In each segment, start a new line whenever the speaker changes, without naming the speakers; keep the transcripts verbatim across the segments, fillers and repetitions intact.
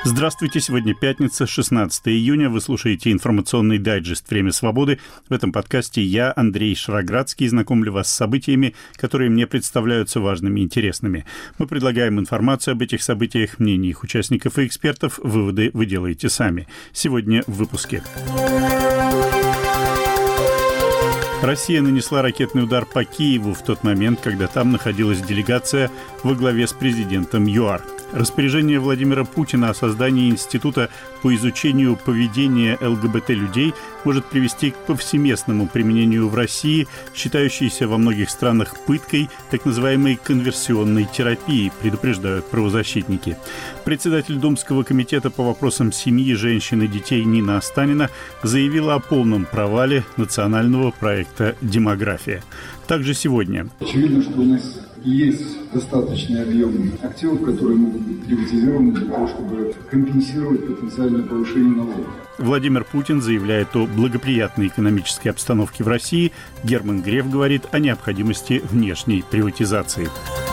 Здравствуйте, сегодня пятница, шестнадцатое июня. Вы слушаете информационный дайджест «Время свободы». В этом подкасте я, Андрей Шароградский, знакомлю вас с событиями, которые мне представляются важными и интересными. Мы предлагаем информацию об этих событиях, мнения их участников и экспертов. Выводы вы делаете сами. Сегодня в выпуске. Россия нанесла ракетный удар по Киеву в тот момент, когда там находилась делегация во главе с президентом ЮАР. Распоряжение Владимира Путина о создании института по изучению поведения ЛГБТ-людей может привести к повсеместному применению в России, считающейся во многих странах пыткой, так называемой конверсионной терапии, предупреждают правозащитники. Председатель Думского комитета по вопросам семьи, женщин и детей Нина Останина заявила о полном провале национального проекта «Демография». Также сегодня.
Очевидно, что у нас есть достаточный объем активов, которые могут быть приватизированы для того, чтобы компенсировать потенциальное повышение налогов.
Владимир Путин заявляет о благоприятной экономической обстановке в России. Герман Греф говорит о необходимости внешней приватизации.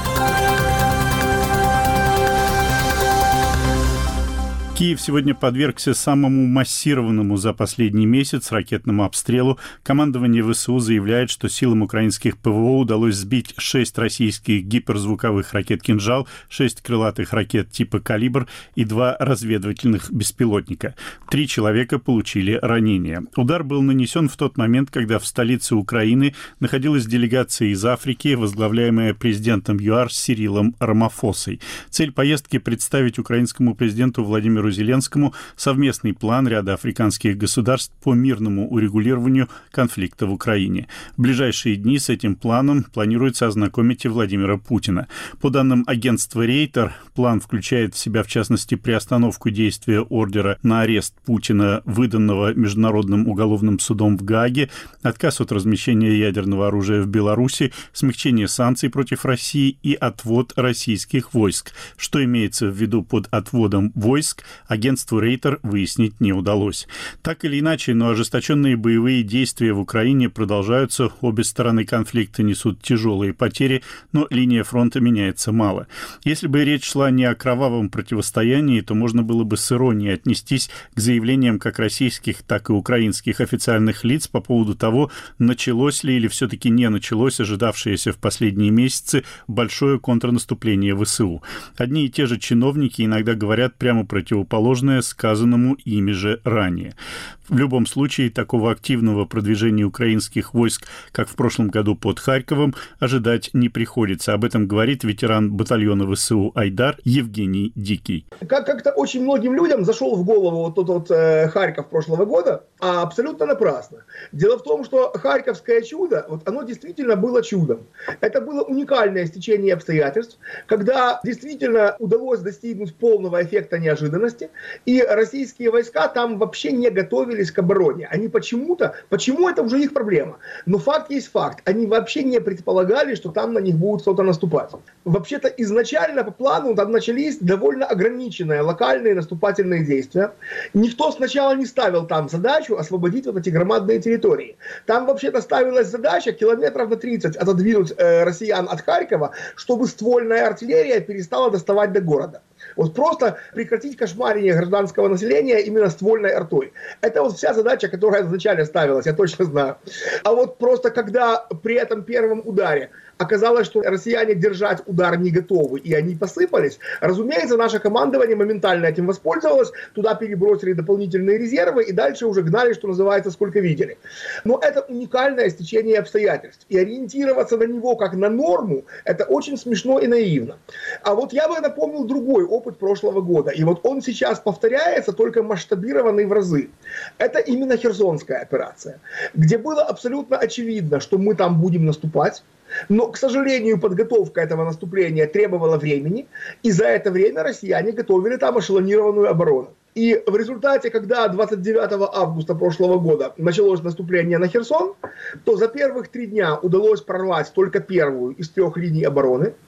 Киев сегодня подвергся самому массированному за последний месяц ракетному обстрелу. Командование ВСУ заявляет, что силам украинских ПВО удалось сбить шесть российских гиперзвуковых ракет «Кинжал», шесть крылатых ракет типа «Калибр» и два разведывательных беспилотника. Три человека получили ранения. Удар был нанесен в тот момент, когда в столице Украины находилась делегация из Африки, возглавляемая президентом ЮАР Сирилом Рамафосой. Цель поездки – представить украинскому президенту Владимиру Зеленскому совместный план ряда африканских государств по мирному урегулированию конфликта в Украине. В ближайшие дни с этим планом планируется ознакомить и Владимира Путина. По данным агентства Рейтер, план включает в себя, в частности, приостановку действия ордера на арест Путина, выданного Международным уголовным судом в Гааге, отказ от размещения ядерного оружия в Беларуси, смягчение санкций против России и отвод российских войск. Что имеется в виду под отводом войск, агентству Рейтер выяснить не удалось. Так или иначе, но ожесточенные боевые действия в Украине продолжаются, обе стороны конфликта несут тяжелые потери, но линия фронта меняется мало. Если бы речь шла не о кровавом противостоянии, то можно было бы с иронией отнестись к заявлениям как российских, так и украинских официальных лиц по поводу того, началось ли или все-таки не началось ожидавшееся в последние месяцы большое контрнаступление ВСУ. Одни и те же чиновники иногда говорят прямо противоположное сказанному ими же ранее. В любом случае, такого активного продвижения украинских войск, как в прошлом году под Харьковом, ожидать не приходится. Об этом говорит ветеран батальона ВСУ «Айдар» Евгений Дикий.
Как- как-то очень многим людям зашел в голову вот тот вот э, Харьков прошлого года, а абсолютно напрасно. Дело в том, что харьковское чудо, вот оно действительно было чудом. Это было уникальное стечение обстоятельств, когда действительно удалось достигнуть полного эффекта неожиданности, и российские войска там вообще не готовились к обороне. Они почему-то, почему это уже их проблема, но факт есть факт, они вообще не предполагали, что там на них будет кто-то наступать. Вообще-то изначально по плану там начались довольно ограниченные локальные наступательные действия. Никто сначала не ставил там задачу освободить вот эти громадные территории. Там вообще-то ставилась задача километров на тридцать отодвинуть э, россиян от Харькова, чтобы ствольная артиллерия перестала доставать до города. Вот просто прекратить кошмарение гражданского населения именно ствольной артой. Это вот вся задача, которая изначально ставилась, я точно знаю. А вот просто когда при этом первом ударе оказалось, что россияне держать удар не готовы, и они посыпались, разумеется, наше командование моментально этим воспользовалось, туда перебросили дополнительные резервы, и дальше уже гнали, что называется, сколько видели. Но это уникальное стечение обстоятельств, и ориентироваться на него как на норму, это очень смешно и наивно. А вот я бы напомнил другой опыт прошлого года, и вот он сейчас повторяется, только масштабированный в разы. Это именно Херсонская операция, где было абсолютно очевидно, что мы там будем наступать, но, к сожалению, подготовка этого наступления требовала времени, и за это время россияне готовили там эшелонированную оборону. И в результате, когда двадцать девятого августа прошлого года началось наступление на Херсон, то за первых три дня удалось прорвать только первую из трех линий обороны.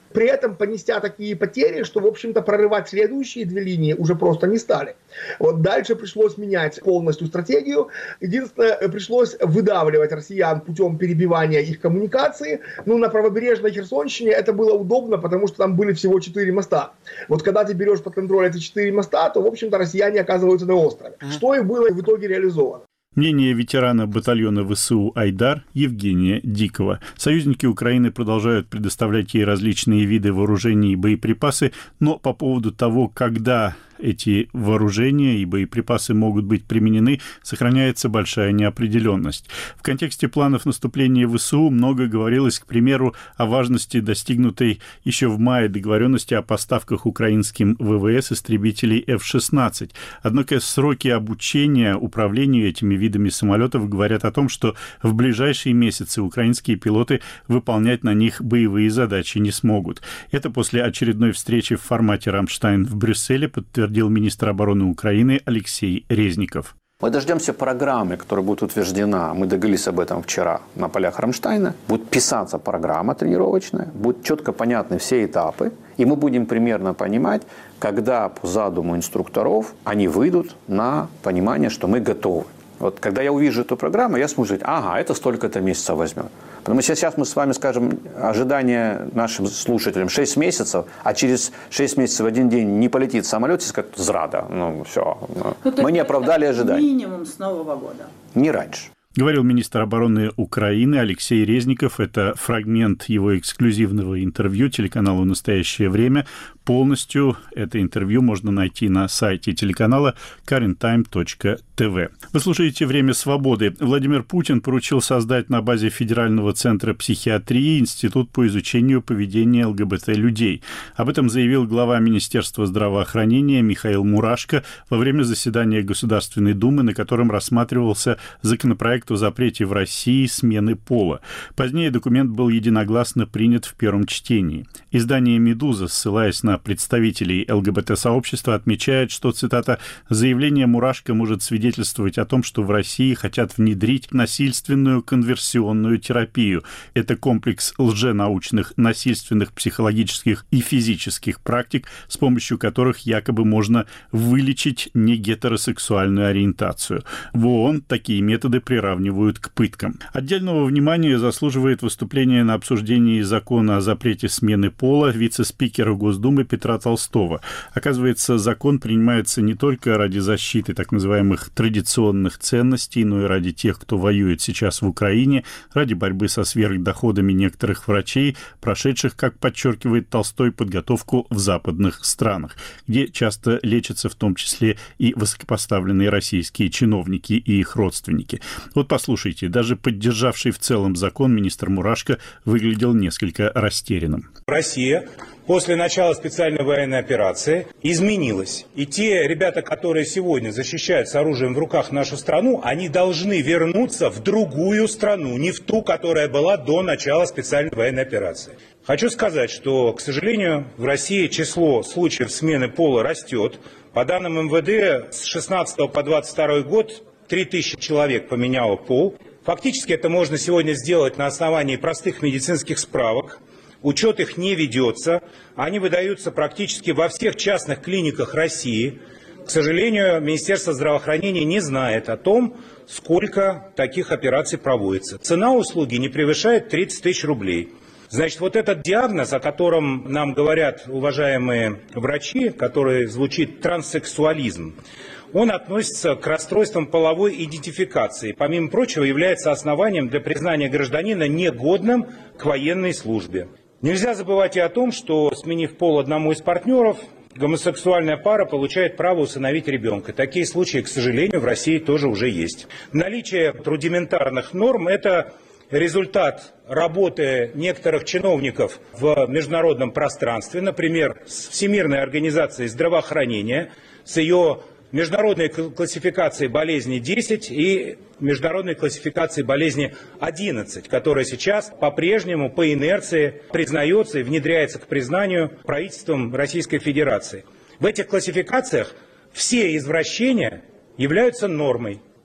при этом понеся такие потери, что, в общем-то, прорывать следующие две линии уже просто не стали. Вот дальше пришлось менять полностью стратегию. Единственное, пришлось выдавливать россиян путем перебивания их коммуникации. Ну, на правобережной Херсонщине это было удобно, потому что там были всего четыре моста. Вот когда ты берешь под контроль эти четыре моста, то, в общем-то, россияне оказываются на острове. Что и было в итоге реализовано.
Мнение ветерана батальона ВСУ «Айдар» Евгения Дикова. Союзники Украины продолжают предоставлять ей различные виды вооружений и боеприпасы, но по поводу того, когда эти вооружения и боеприпасы могут быть применены, сохраняется большая неопределенность. В контексте планов наступления ВСУ много говорилось, к примеру, о важности достигнутой еще в мае договоренности о поставках украинским ВВС истребителей эф шестнадцать. Однако сроки обучения управлению этими видами самолетов говорят о том, что в ближайшие месяцы украинские пилоты выполнять на них боевые задачи не смогут. Это после очередной встречи в формате «Рамштайн» в Брюсселе подтвердил министр обороны Украины Алексей Резников.
Мы дождемся программы, которая будет утверждена, мы договорились об этом вчера на полях Рамштайна, будет писаться программа тренировочная, будут четко понятны все этапы, и мы будем примерно понимать, когда по задуму инструкторов они выйдут на понимание, что мы готовы. Вот когда я увижу эту программу, я смогу сказать, ага, это столько-то месяцев возьмет. Потому что сейчас мы с вами скажем ожидание нашим слушателям шесть месяцев, а через шесть месяцев в один день не полетит самолет, и скажут, зрада, ну все, ну, мы не оправдали ожидания.
Минимум с Нового года.
Не раньше.
Говорил министр обороны Украины Алексей Резников. Это фрагмент его эксклюзивного интервью телеканалу «Настоящее время». Полностью это интервью можно найти на сайте телеканала карен тайм точка ти ви. Вы слушаете «Время свободы». Владимир Путин поручил создать на базе Федерального центра психиатрии Институт по изучению поведения ЛГБТ-людей. Об этом заявил глава Министерства здравоохранения Михаил Мурашко во время заседания Государственной Думы, на котором рассматривался законопроект о запрете в России смены пола. Позднее документ был единогласно принят в первом чтении. Издание «Медуза», ссылаясь на представителей ЛГБТ-сообщества, отмечает, что, цитата, «заявление Мурашко может свидетельствовать о том, что в России хотят внедрить насильственную конверсионную терапию. Это комплекс лженаучных, насильственных психологических и физических практик, с помощью которых якобы можно вылечить негетеросексуальную ориентацию. В ООН такие методы приравнивают к пыткам». Отдельного внимания заслуживает выступление на обсуждении закона о запрете смены пола вице-спикера Госдумы Петра Толстого. Оказывается, закон принимается не только ради защиты так называемых традиционных ценностей, но и ради тех, кто воюет сейчас в Украине, ради борьбы со сверхдоходами некоторых врачей, прошедших, как подчеркивает Толстой, подготовку в западных странах, где часто лечатся в том числе и высокопоставленные российские чиновники и их родственники. Вот послушайте, даже поддержавший в целом закон министр Мурашко выглядел несколько растерянным.
Россия после начала специальной военной операции изменилась. И те ребята, которые сегодня защищают с оружием в руках нашу страну, они должны вернуться в другую страну, не в ту, которая была до начала специальной военной операции. Хочу сказать, что, к сожалению, в России число случаев смены пола растет. По данным эм вэ дэ, с шестнадцатого по двадцать второй год три тысячи человек поменяло пол. Фактически это можно сегодня сделать на основании простых медицинских справок. Учет их не ведется. Они выдаются практически во всех частных клиниках России. К сожалению, Министерство здравоохранения не знает о том, сколько таких операций проводится. Цена услуги не превышает тридцать тысяч рублей. Значит, вот этот диагноз, о котором нам говорят уважаемые врачи, который звучит транссексуализм, он относится к расстройствам половой идентификации. Помимо прочего, является основанием для признания гражданина негодным к военной службе. Нельзя забывать и о том, что, сменив пол одному из партнеров, гомосексуальная пара получает право усыновить ребенка. Такие случаи, к сожалению, в России тоже уже есть. Наличие рудиментарных норм – это результат работы некоторых чиновников в международном пространстве, например, с Всемирной организацией здравоохранения, с ее международной классификацией болезни десять и международной классификацией болезни одиннадцать, которая сейчас по-прежнему по инерции признается и внедряется к признанию правительством Российской Федерации. В этих классификациях все извращения являются нормой.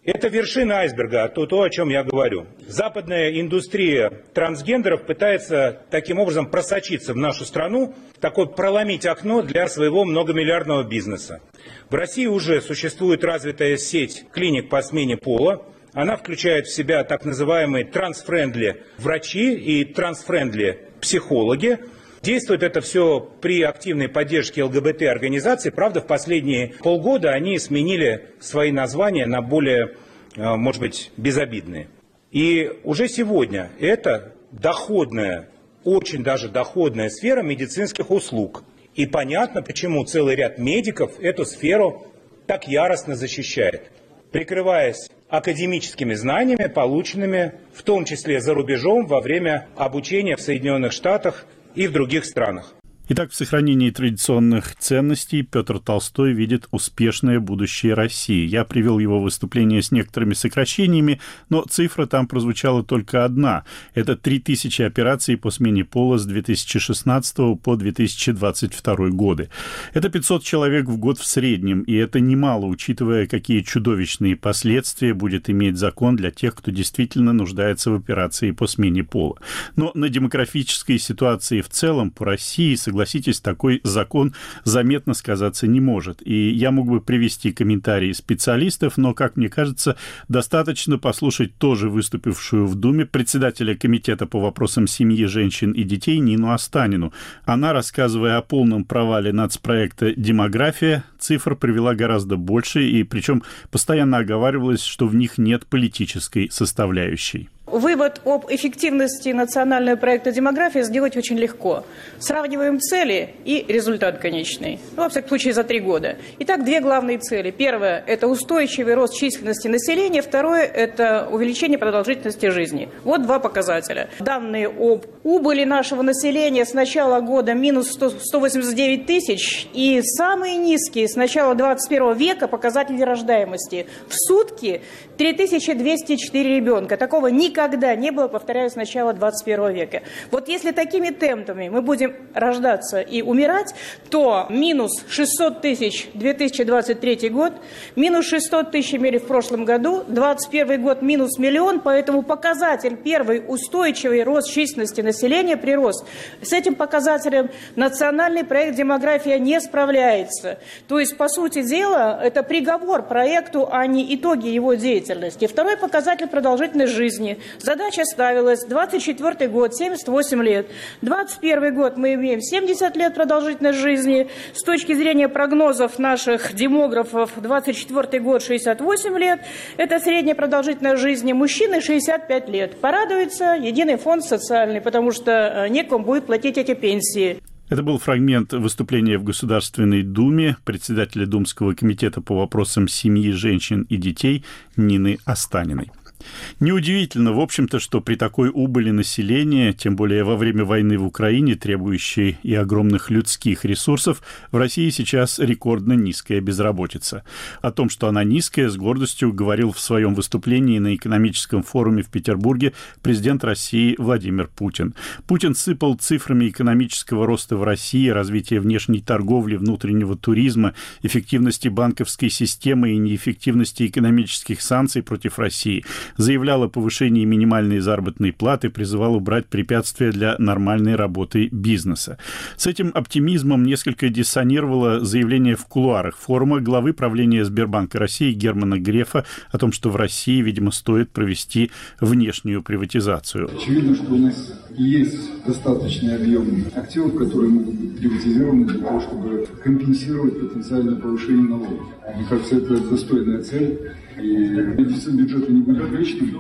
Это вершина айсберга, то, то, о чем я говорю. Западная индустрия трансгендеров пытается таким образом просочиться в нашу страну, такое проломить окно для своего многомиллиардного бизнеса. В России уже существует развитая сеть клиник по смене пола. Она включает в себя так называемые трансфрендли врачи и трансфрендли психологи. Действует это все при активной поддержке ЛГБТ-организаций. Правда, в последние полгода они сменили свои названия на более, может быть, безобидные. И уже сегодня это доходная, очень даже доходная сфера медицинских услуг. И понятно, почему целый ряд медиков эту сферу так яростно защищает, прикрываясь академическими знаниями, полученными в том числе за рубежом во время обучения в Соединенных Штатах и в других странах.
Итак, в сохранении традиционных ценностей Петр Толстой видит успешное будущее России. Я привел его выступление с некоторыми сокращениями, но цифра там прозвучала только одна. Это три тысячи операций по смене пола с две тысячи шестнадцатого по две тысячи двадцать второй годы. Это пятьсот человек в год в среднем, и это немало, учитывая, какие чудовищные последствия будет иметь закон для тех, кто действительно нуждается в операции по смене пола. Но на демографической ситуации в целом по России, согласитесь, такой закон заметно сказаться не может. И я мог бы привести комментарии специалистов, но, как мне кажется, достаточно послушать тоже выступившую в Думе председателя Комитета по вопросам семьи, женщин и детей Нину Останину. Она, рассказывая о полном провале нацпроекта «Демография», цифр привела гораздо больше, и причем постоянно оговаривалось, что в них нет политической составляющей.
Вывод об эффективности национального проекта «Демография» сделать очень легко. Сравниваем цели и результат конечный. Ну, во всяком случае, за три года. Итак, две главные цели. Первое – это устойчивый рост численности населения. Второе – это увеличение продолжительности жизни. Вот два показателя. Данные об убыли нашего населения с начала года минус сто восемьдесят девять тысяч. И самые низкие с начала двадцать первого века показатели рождаемости. В сутки три тысячи двести четыре ребенка. Такого никогда Никогда не было, повторяю, с начала двадцать первого века. Вот если такими темпами мы будем рождаться и умирать, то минус шестьсот тысяч две тысячи двадцать третий год, минус шестьсот тысяч имели в прошлом году, двадцать первый год минус миллион, поэтому показатель первый устойчивый рост численности населения, прирост. С этим показателем национальный проект «Демография» не справляется. То есть, по сути дела, это приговор проекту, а не итоги его деятельности. Второй показатель – продолжительность жизни. Задача ставилась двадцать четвёртый год, семьдесят восемь лет. двадцать первый год мы имеем семьдесят лет продолжительность жизни. С точки зрения прогнозов наших демографов, двадцать четвёртый год шестьдесят восемь лет. Это средняя продолжительность жизни. Мужчины шестьдесят пять лет. Порадуется единый фонд социальный, потому что некому будет платить эти пенсии.
Это был фрагмент выступления в Государственной Думе председателя Думского комитета по вопросам семьи, женщин и детей Нины Останиной. Неудивительно, в общем-то, что при такой убыли населения, тем более во время войны в Украине, требующей и огромных людских ресурсов, в России сейчас рекордно низкая безработица. О том, что она низкая, с гордостью говорил в своем выступлении на экономическом форуме в Петербурге президент России Владимир Путин. Путин сыпал цифрами экономического роста в России, развития внешней торговли, внутреннего туризма, эффективности банковской системы и неэффективности экономических санкций против России. Заявлял о повышении минимальной заработной платы, призывал убрать препятствия для нормальной работы бизнеса. С этим оптимизмом несколько диссонировало заявление в кулуарах форума главы правления Сбербанка России Германа Грефа о том, что в России, видимо, стоит провести внешнюю приватизацию.
Очевидно, что у нас есть достаточный объем активов, которые могут быть приватизированы для того, чтобы компенсировать потенциальное повышение налогов. Мне кажется, это достойная цель. И дефицит бюджета не будет вечным.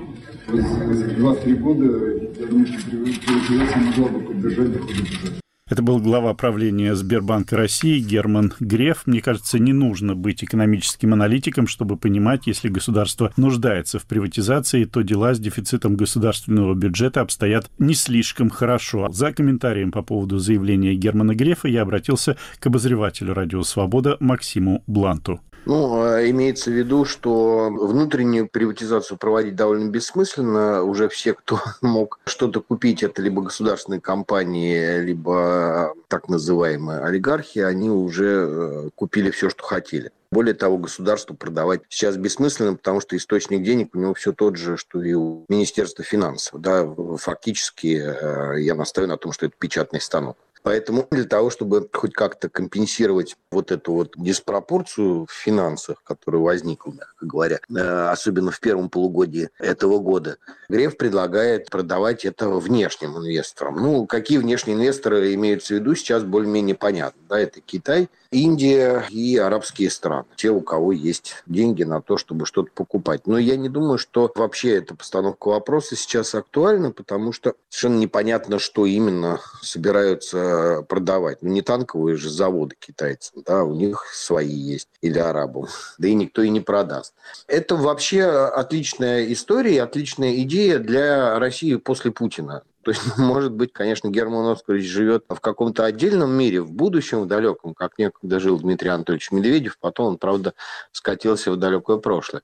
За два-три года, я думаю, что приватизация могла бы поддержать доходы бюджета.
Это был глава правления Сбербанка России Герман Греф. Мне кажется, не нужно быть экономическим аналитиком, чтобы понимать, если государство нуждается в приватизации, то дела с дефицитом государственного бюджета обстоят не слишком хорошо. За комментарием по поводу заявления Германа Грефа я обратился к обозревателю «Радио Свобода» Максиму Бланту.
Ну, имеется в виду, что внутреннюю приватизацию проводить довольно бессмысленно. Уже все, кто мог что-то купить, это либо государственные компании, либо так называемые олигархи, они уже купили все, что хотели. Более того, государству продавать сейчас бессмысленно, потому что источник денег у него все тот же, что и у Министерства финансов. Да, фактически я настаиваю на том, что это печатный станок. Поэтому для того, чтобы хоть как-то компенсировать вот эту вот диспропорцию в финансах, которая возникла, мягко говоря, особенно в первом полугодии этого года, Греф предлагает продавать это внешним инвесторам. Ну, какие внешние инвесторы имеются в виду, сейчас более-менее понятно. Да, это Китай, Индия и арабские страны. Те, у кого есть деньги на то, чтобы что-то покупать. Но я не думаю, что вообще эта постановка вопроса сейчас актуальна, потому что совершенно непонятно, что именно собираются продавать. Ну, не танковые же заводы китайцам, да, у них свои есть, или арабам. Да и никто и не продаст. Это вообще отличная история, отличная идея для России после Путина. То есть, может быть, конечно, Герман Оскарович живет в каком-то отдельном мире, в будущем, в далеком, как некогда жил Дмитрий Анатольевич Медведев, потом он, правда, скатился в далекое прошлое.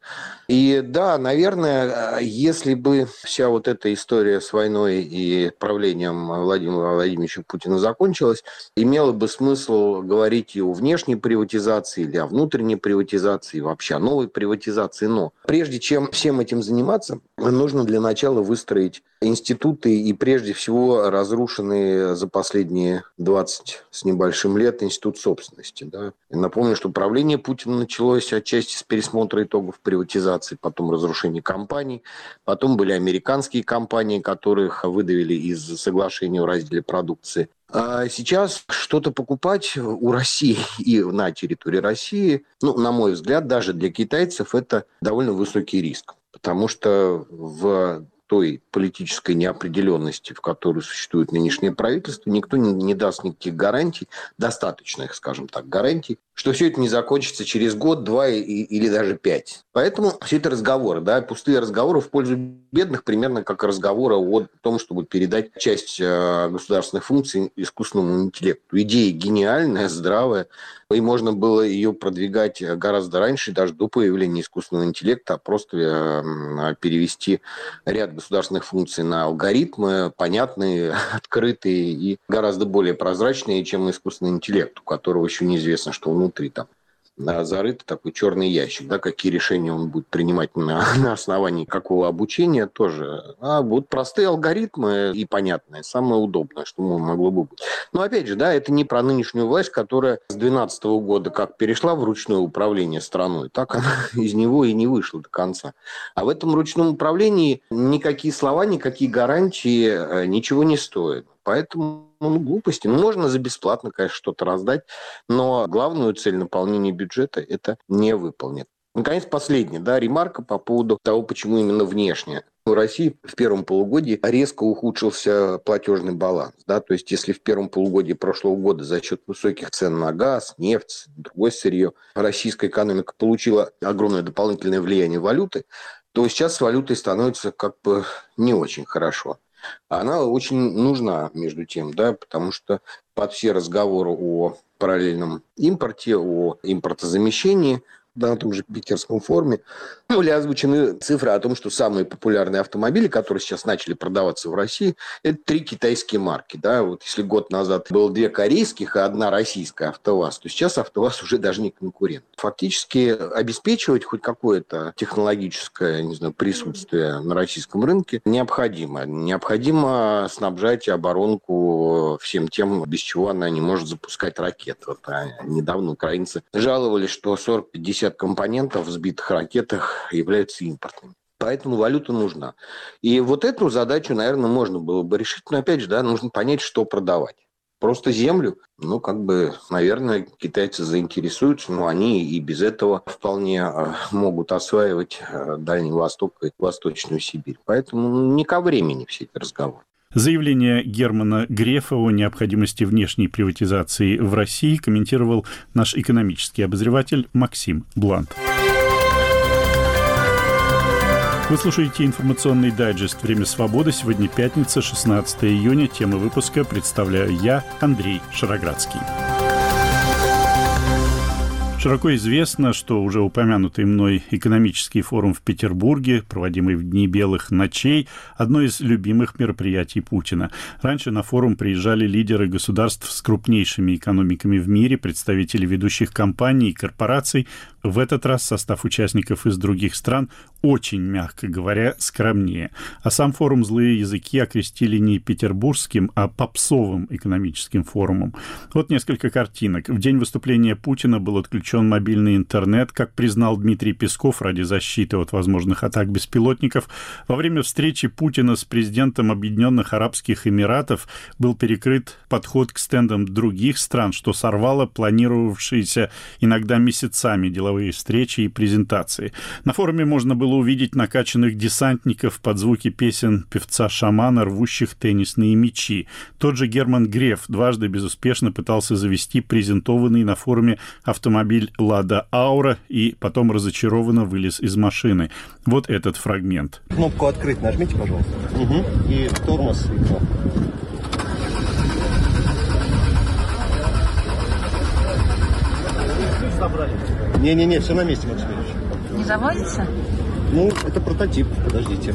И да, наверное, если бы вся вот эта история с войной и правлением Владимира Владимировича Путина закончилась, имело бы смысл говорить и о внешней приватизации, или о внутренней приватизации, и вообще о новой приватизации. Но прежде чем всем этим заниматься, нужно для начала выстроить институты и прежде всего разрушенные за последние двадцать с небольшим лет институт собственности. Да. Напомню, что правление Путина началось отчасти с пересмотра итогов приватизации, потом разрушения компаний, потом были американские компании, которых выдавили из соглашения о разделе продукции. А сейчас что-то покупать у России и на территории России, ну, на мой взгляд, даже для китайцев это довольно высокий риск, потому что в той политической неопределенности, в которой существует нынешнее правительство, никто не, не даст никаких гарантий, достаточных, скажем так, гарантий, что все это не закончится через год, два и, или даже пять. Поэтому все это разговоры, да, пустые разговоры в пользу бедных, примерно как разговоры о том, чтобы передать часть э, государственных функций искусственному интеллекту. Идея гениальная, здравая, и можно было ее продвигать гораздо раньше, даже до появления искусственного интеллекта, а просто э, перевести ряд государственных функций на алгоритмы, понятные, открытые и гораздо более прозрачные, чем искусственный интеллект, у которого еще неизвестно, что внутри там зарыт такой черный ящик, да, какие решения он будет принимать на, на основании какого обучения тоже. А будут простые алгоритмы и понятные, самое удобное, что могло бы быть. Но опять же, да, это не про нынешнюю власть, которая с две тысячи двенадцатого года как перешла в ручное управление страной, так она из него и не вышла до конца. А в этом ручном управлении никакие слова, никакие гарантии ничего не стоят. Поэтому ну, глупости. Ну, можно за бесплатно, конечно, что-то раздать, но главную цель наполнения бюджета это не выполнит. Наконец, последняя, да, ремарка по поводу того, почему именно внешне. У России в первом полугодии резко ухудшился платежный баланс. Да? То есть, если в первом полугодии прошлого года за счет высоких цен на газ, нефть, другое сырье российская экономика получила огромное дополнительное влияние валюты, то сейчас с валютой становится как бы не очень хорошо. Она очень нужна, между тем, да, потому что под все разговоры о параллельном импорте, о импортозамещении, да, на том же питерском форуме были озвучены цифры о том, что самые популярные автомобили, которые сейчас начали продаваться в России, это три китайские марки. Да? Вот если год назад было две корейских и одна российская АвтоВАЗ, то сейчас АвтоВАЗ уже даже не конкурент. Фактически обеспечивать хоть какое-то технологическое, не знаю, присутствие на российском рынке необходимо. Необходимо снабжать оборонку всем тем, без чего она не может запускать ракеты. Вот, а недавно украинцы жаловались, что сорок-пятьдесят компонентов в сбитых ракетах являются импортными. Поэтому валюта нужна. И вот эту задачу, наверное, можно было бы решить. Но опять же, да, нужно понять, что продавать. Просто землю, ну, как бы, наверное, китайцы заинтересуются, но они и без этого вполне могут осваивать Дальний Восток и Восточную Сибирь. Поэтому не ко времени все эти разговоры.
Заявление Германа Грефа о необходимости внешней приватизации в России комментировал наш экономический обозреватель Максим Блант. Вы слушаете информационный дайджест «Время свободы». Сегодня пятница, шестнадцатого июня. Тему выпуска представляю я, Андрей Шароградский. Широко известно, что уже упомянутый мной экономический форум в Петербурге, проводимый в дни белых ночей, одно из любимых мероприятий Путина. Раньше на форум приезжали лидеры государств с крупнейшими экономиками в мире, представители ведущих компаний и корпораций. В этот раз состав участников из других стран очень, мягко говоря, скромнее. А сам форум злые языки окрестили не петербургским, а попсовым экономическим форумом. Вот несколько картинок. В день выступления Путина был отключен мобильный интернет, как признал Дмитрий Песков ради защиты от возможных атак беспилотников. Во время встречи Путина с президентом Объединенных Арабских Эмиратов был перекрыт подход к стендам других стран, что сорвало планировавшиеся иногда месяцами деловые встречи и презентации. На форуме можно было увидеть накачанных десантников под звуки песен певца-шамана, рвущих теннисные мячи. Тот же Герман Греф дважды безуспешно пытался завести презентованный на форуме автомобиль «Лада Аура» и потом разочарованно вылез из машины. Вот этот фрагмент.
Кнопку «Открыть» нажмите, пожалуйста. Угу. И тормоз. Не-не-не, все на месте, Максим Ильич.
Не заводится?
Ну, это прототип, подождите.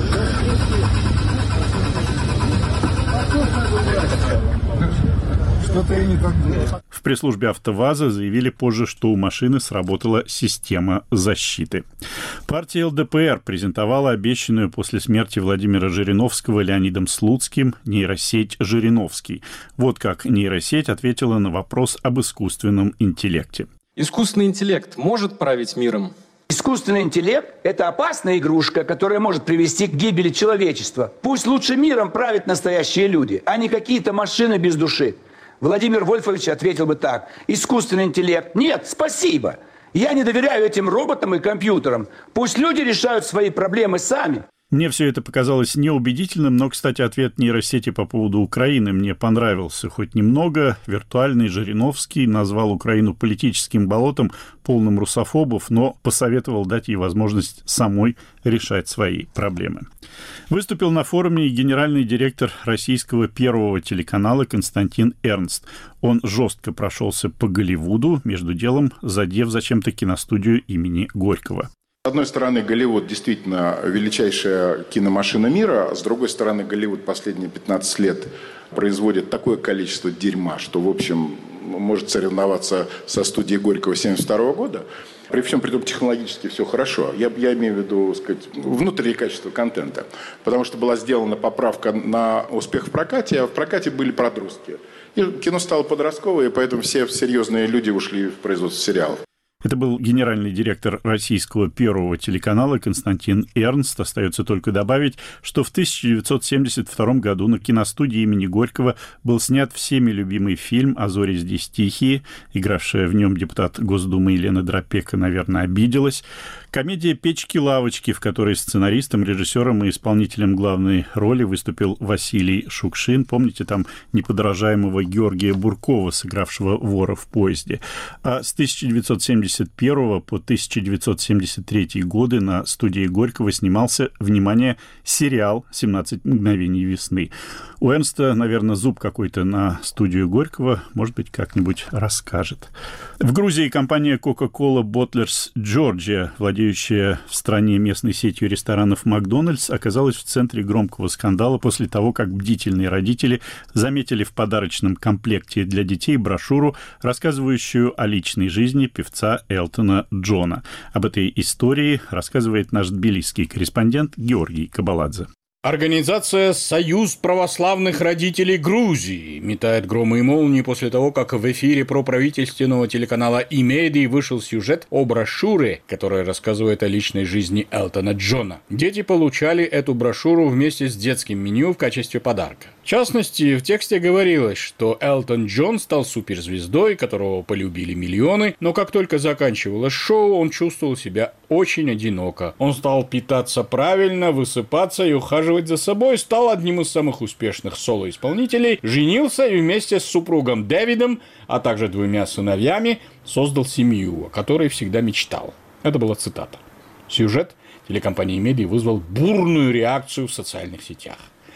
Что-то я не так думал.
В пресс-службе «АвтоВАЗа» заявили позже, что у машины сработала система защиты. Партия эл дэ пэ эр презентовала обещанную после смерти Владимира Жириновского Леонидом Слуцким нейросеть «Жириновский». Вот как нейросеть ответила на вопрос об искусственном интеллекте.
Искусственный интеллект может править миром?
Искусственный интеллект – это опасная игрушка, которая может привести к гибели человечества. Пусть лучше миром правят настоящие люди, а не какие-то машины без души. Владимир Вольфович ответил бы так: искусственный интеллект – нет, спасибо. Я не доверяю этим роботам и компьютерам. Пусть люди решают свои проблемы сами.
Мне все это показалось неубедительным, но, кстати, ответ нейросети по поводу Украины мне понравился хоть немного. Виртуальный Жириновский назвал Украину политическим болотом, полным русофобов, но посоветовал дать ей возможность самой решать свои проблемы. Выступил на форуме и генеральный директор российского первого телеканала Константин Эрнст. Он жестко прошелся по Голливуду, между делом задев зачем-то киностудию имени Горького.
С одной стороны, Голливуд действительно величайшая киномашина мира, с другой стороны, Голливуд последние пятнадцать лет производит такое количество дерьма, что, в общем, может соревноваться со студией Горького семьдесят второго года. При всем при том технологически все хорошо. Я, я имею в виду, сказать, внутреннее качество контента. Потому что была сделана поправка на успех в прокате, а в прокате были подростки. И кино стало подростковое, и поэтому все серьезные люди ушли в производство сериалов.
Это был генеральный директор российского первого телеканала Константин Эрнст. Остается только добавить, что в тысяча девятьсот семьдесят втором году на киностудии имени Горького был снят всеми любимый фильм «А зори здесь тихие». Игравшая в нем депутат Госдумы Елена Дропека, наверное, обиделась. Комедия «Печки-лавочки», в которой сценаристом, режиссером и исполнителем главной роли выступил Василий Шукшин. Помните, там неподражаемого Георгия Буркова, сыгравшего вора в поезде. А с тысяча девятьсот семьдесят первого по тысяча девятьсот семьдесят третий годы на студии Горького снимался, внимание, сериал «семнадцать мгновений весны». У Эрнста, наверное, зуб какой-то на студию Горького, может быть, как-нибудь расскажет. В Грузии компания Coca-Cola Bottlers Georgia, владеющая в стране местной сетью ресторанов «Макдональдс», оказалась в центре громкого скандала после того, как бдительные родители заметили в подарочном комплекте для детей брошюру, рассказывающую о личной жизни певца Элтона Джона. Об этой истории рассказывает наш тбилисский корреспондент Георгий Кабаладзе.
Организация «Союз православных родителей Грузии» метает громы и молнии после того, как в эфире проправительственного телеканала «Имеди» вышел сюжет о брошюре, которая рассказывает о личной жизни Элтона Джона. Дети получали эту брошюру вместе с детским меню в качестве подарка. В частности, в тексте говорилось, что Элтон Джон стал суперзвездой, которого полюбили миллионы, но как только заканчивалось шоу, он чувствовал себя очень одиноко. Он стал питаться правильно, высыпаться и ухаживать за собой, стал одним из самых успешных соло-исполнителей, женился и вместе с супругом Дэвидом, а также двумя сыновьями, создал семью, о которой всегда мечтал. Это была цитата. Сюжет телекомпании «Медиа» вызвал бурную реакцию в социальных сетях.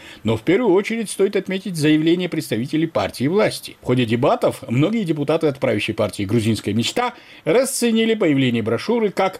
Но в первую очередь стоит отметить заявление представителей партии власти. В ходе дебатов многие депутаты от правящей партии «Грузинская мечта» расценили появление брошюры как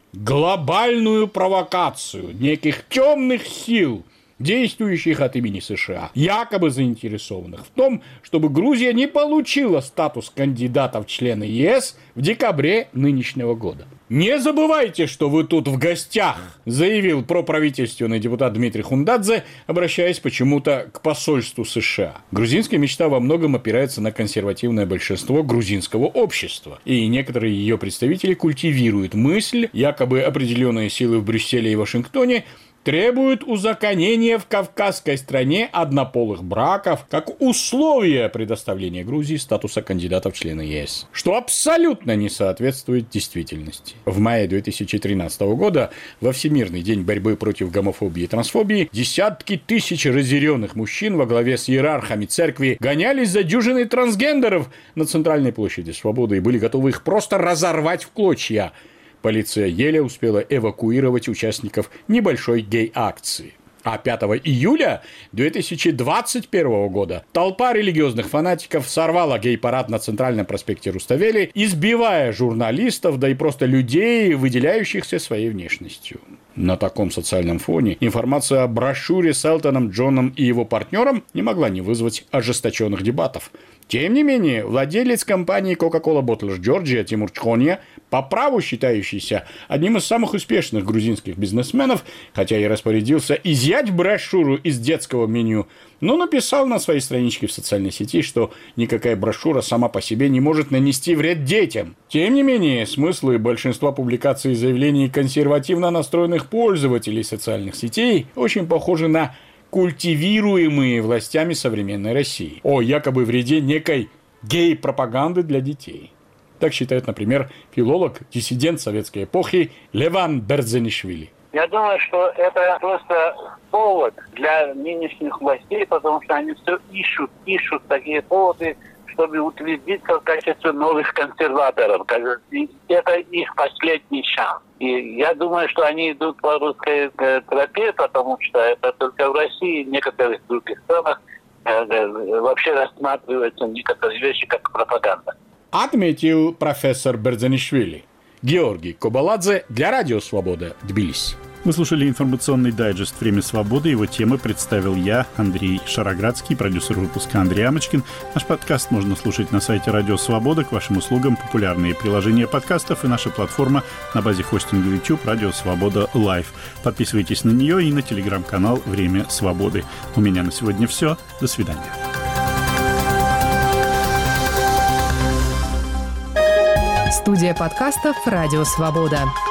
глобальную провокацию неких темных сил, действующих от имени США, якобы заинтересованных в том, чтобы Грузия не получила статус кандидата в члены ЕС в декабре нынешнего года. «Не забывайте, что вы тут в гостях», заявил проправительственный депутат Дмитрий Хундадзе, обращаясь почему-то к посольству США. Грузинская мечта во многом опирается на консервативное большинство грузинского общества, и некоторые ее представители культивируют мысль, якобы определенные силы в Брюсселе и Вашингтоне требуют узаконения в кавказской стране однополых браков как условие предоставления Грузии статуса кандидата в члены ЕС, что абсолютно не соответствует действительности. В мае две тысячи тринадцатого года, во Всемирный день борьбы против гомофобии и трансфобии, десятки тысяч разъяренных мужчин во главе с иерархами церкви гонялись за дюжиной трансгендеров на центральной площади Свободы и были готовы их просто разорвать в клочья. Полиция еле успела эвакуировать участников небольшой гей-акции. А пятого июля две тысячи двадцать первого года толпа религиозных фанатиков сорвала гей-парад на Центральном проспекте Руставели, избивая журналистов, да и просто людей, выделяющихся своей внешностью. На таком социальном фоне информация о брошюре с Элтоном Джоном и его партнером не могла не вызвать ожесточенных дебатов. Тем не менее, владелец компании Coca-Cola Bottlers Georgia Тимур Чхонья, по праву считающийся одним из самых успешных грузинских бизнесменов, хотя и распорядился изъять брошюру из детского меню, но написал на своей страничке в социальной сети, что никакая брошюра сама по себе не может нанести вред детям. Тем не менее, смыслы большинства публикаций и заявлений консервативно настроенных пользователей социальных сетей очень похожи на культивируемые властями современной России о якобы вреде некой гей-пропаганды для детей. Так считает, например, филолог, диссидент советской эпохи Леван Бердзенишвили.
Я думаю, что это просто повод для нынешних властей, потому что они все ищут, ищут такие поводы, чтобы утвердиться в качестве новых консерваторов. Это их последний шанс. И я думаю, что они идут по русской тропе, потому что это только в России, в некоторых других странах вообще рассматриваются некоторые вещи как пропаганда.
Отметил профессор Бердзенишвили. Георгий Кобаладзе для Радио Свобода, Тбилиси.
Вы слушали информационный дайджест «Время свободы». Его темы представил я, Андрей Шароградский, продюсер выпуска Андрей Амочкин. Наш подкаст можно слушать на сайте Радио Свобода. К вашим услугам популярные приложения подкастов и наша платформа на базе хостинга YouTube Радио Свобода Лайв. Подписывайтесь на нее и на телеграм-канал «Время свободы». У меня на сегодня все. До свидания.
Студия подкастов «Радио Свобода».